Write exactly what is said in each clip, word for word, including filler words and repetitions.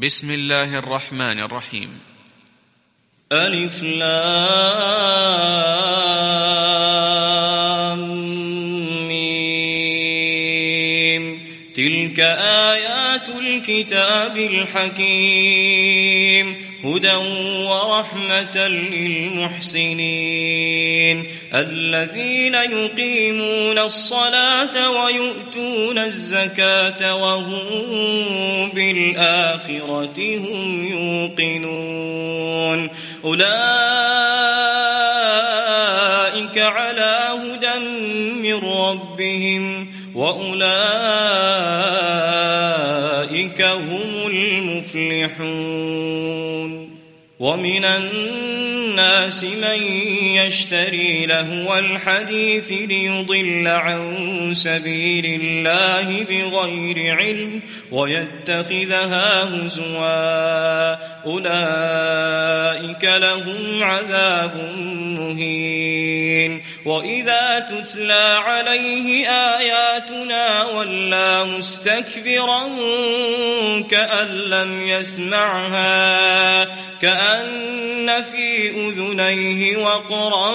بسم الله الرحمن الرحيم. ألف لام ميم. تلك آيات الكتاب الحكيم هدى ورحمة للمحسنين الذين يقيمون الصلاة ويؤتون الزكاة وهم بالآخرة هم يوقنون أولئك على هدى من ربهم وأولئك هم المفلحون. ومن الناس من يشتري لهو الحديث ليضل عن سبيل الله بغير علم ويتخذها هزوا أولئك لهم عذاب مهين. وإذا تتلى عليه آياتنا ولى مستكبرا كأن لم يسمعها كأن في أذنيه وقرا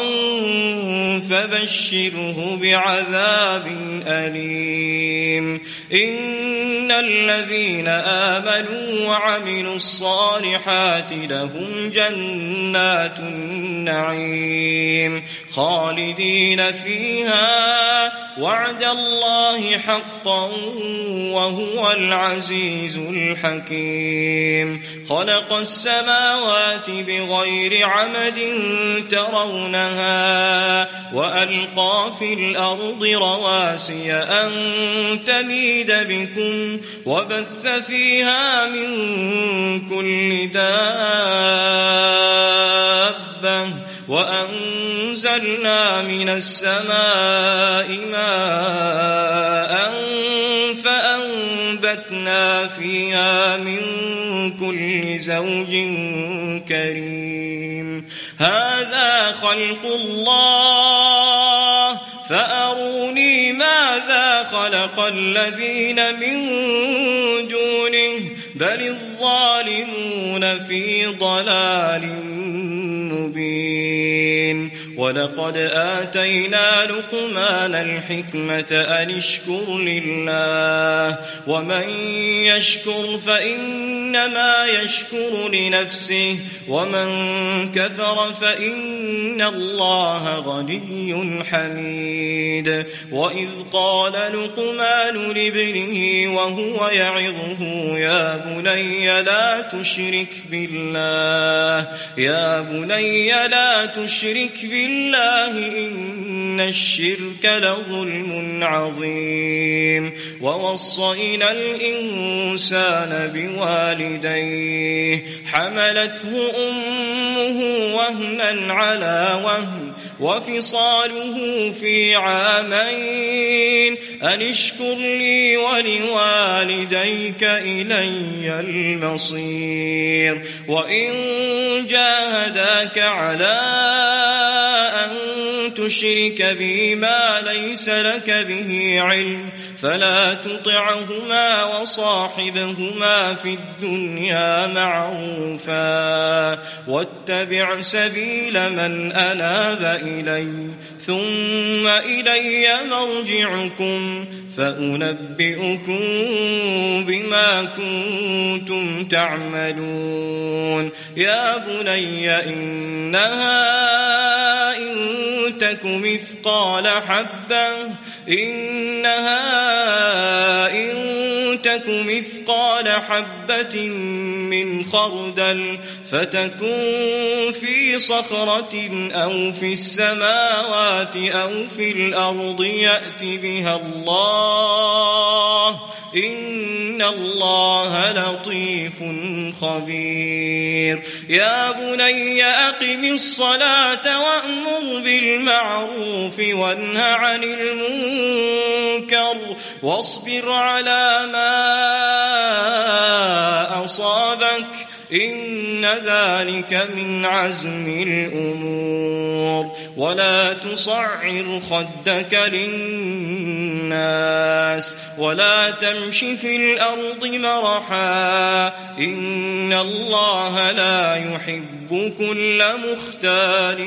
فبشره بعذاب أليم. إن الذين آمنوا وعملوا الصالحات لهم جنات النعيم خالدين فيها وعد الله حقا وهو العزيز الحكيم. خلق السماوات بغير عمد ترونها وألقى في الأرض رواسي أن تميد بكم وبث فيها من كل دابة وأنزلنا من السماء ماء فأنبتنا فيها من كل زوج كريم. هذا خلق الله فأروني ماذا خلق الذين من دونه بل الظالمون في ضلال مبين. ولقد آتينا لقمان الحكمة أن اشكر لله ومن يشكر فإنما يشكر لنفسه ومن كفر فإن الله غني حميد. وإذ قال لقمان لابنه وهو يعظه يا بني لا تشرك بالله يا بني لا تشرك بالله إن الشرك لظلم عظيم. ووصينا الإنسان بوالديه حملته أمه وهنا على وهن وفصاله في عامين أن اشكر لي ولوالديك إلي المصير. وإن جاهداك على أن تشرك بي ما ليس لك به علم فلا تطعهما وصاحبهما في الدنيا معروفا واتبع سبيل من أناب إلي ثم إلي مرجعكم فأنبئكم بما كنتم تعملون. يا بني إنها إن تك مثقال حبة إنها إن تك مثقال حبة من خردل فتكون في صخرة أو في السماوات أو في الأرض يأت بها الله إن الله لطيف خبير. يا بني أقم الصلاة وأمر بالمعروف وانه عن المنكر واصبر على ما أصابك إن ذلك من عزم الأمور. ولا تصعر خدك للناس ولا تمش في الأرض مرحا إن الله لا يحب كل مختال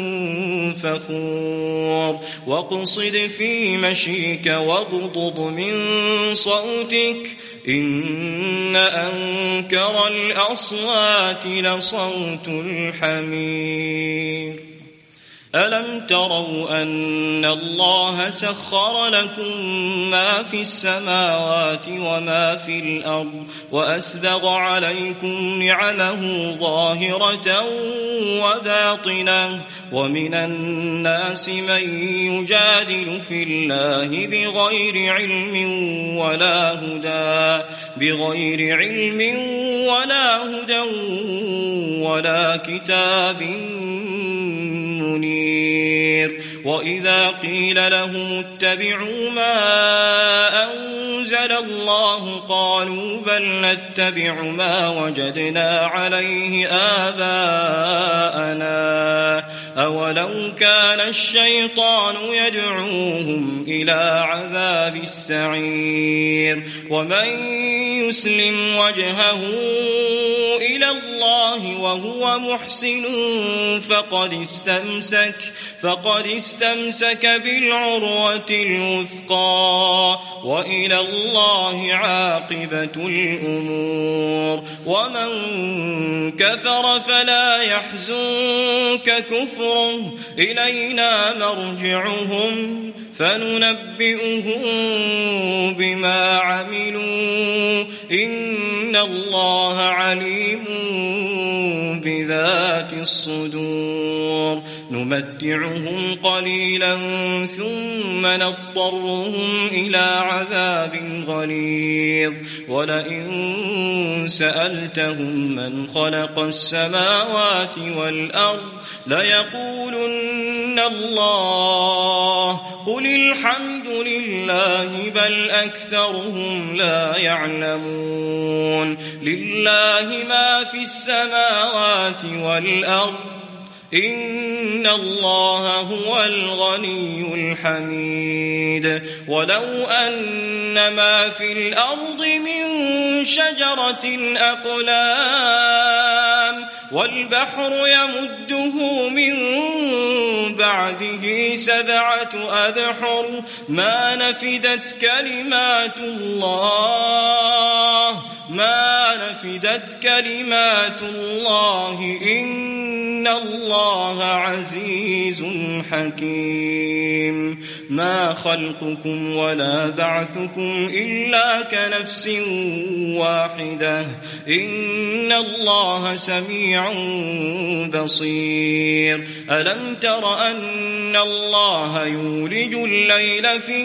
فخور. واقصد في مشيك واغضض من صوتك إن أنكر الأصوات لصوت الحمير. ألم تروا أن الله سخر لكم ما في السماوات وما في الأرض وأسبغ عليكم نعمه ظاهرة وباطنة ومن الناس من يجادل في الله بغير علم ولا هدى بغير علم ولا هدى ولا كتاب منير. وإذا قيل لهم اتبعوا ما أنزل الله قالوا بل نتبع ما وجدنا عليه آباءنا أولو كان الشيطان يدعوهم إلى عذاب السعير. ومن يسلم وجهه إلى الله وهو محسن فقد استمسك فقد استمسك بالعروة الوثقى وإلى الله عاقبة الأمور. ومن كفر فلا يحزنك كفره إلينا مرجعهم فننبئهم بما عملوا إن الله عليم بذات الصدور. نمتعهم قليلا ثم نضطرهم إلى عذاب غليظ. ولئن سألتهم من خلق السماوات والأرض ليقولن الله قل الحمد لله بل أكثرهم لا يعلمون. لله ما في السماوات والأرض إن الله هو الغني الحميد. ولو أن ما في الأرض من شجرة أقلام والبحر يمده من بعده سبعة أبحر ما نفدت كلمات الله ما نفدت كلمات الله إن الله عزيز حكيم. ما خلقكم ولا بعثكم إلا كنفس واحدة إن الله سميع بصير. ألم تر أن الله يولج الليل في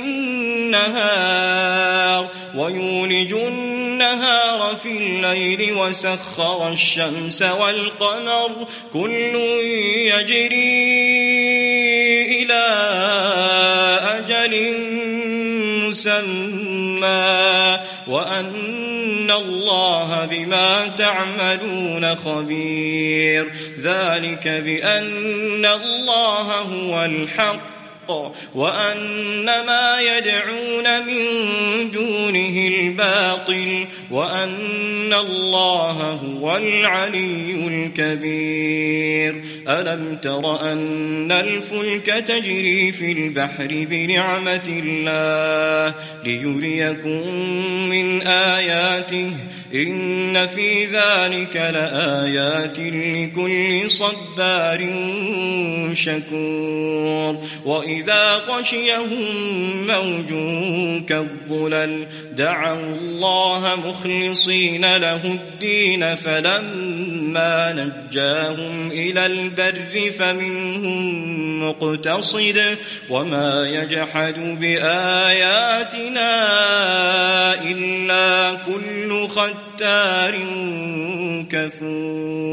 النهار ويولج النهار في الليل وسخر الشمس والقمر كل يجري إلى أجل مسمى وأن الله بما تعملون خبير. ذلك بأن الله هو الحق وأن ما يدعون من دونه الباطل وأن الله هو العلي الكبير. ألم تر أن الفلك تجري في البحر بنعمة الله ليريكم من آياته إن في ذلك لآيات لكل صبار شكور. وإذا غشيهم موج كالظلل دعوا الله مخلصين له الدين فلما نجاهم إلى البر فمنهم مقتصد وما يجحد بآياتنا إلا كل ختار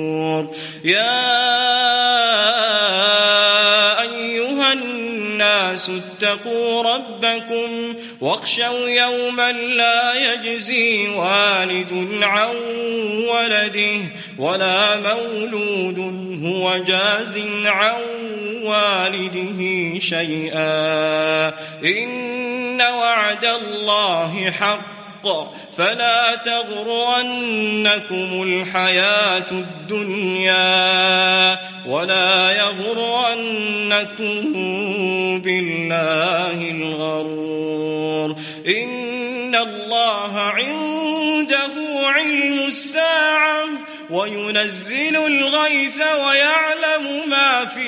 كفور. يا الناس اتقوا ربكم واخشوا يوما لا يجزي والد عن ولده ولا مولود هو جاز عن والده شيئا إن وعد الله حق فلا تغرنكم الحياة الدنيا ولا يغرنكم بالله الغرور إن الله عنده علم الساعة وينزل الغيث ويعلم ما في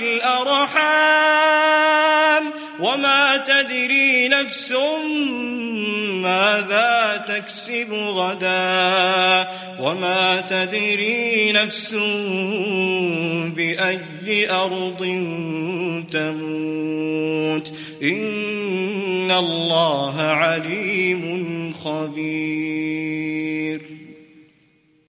الأرحام وما تدري نفس ماذا تكسب غدا وما تدري نفس بأي أرض تموت إن الله عليم خبير.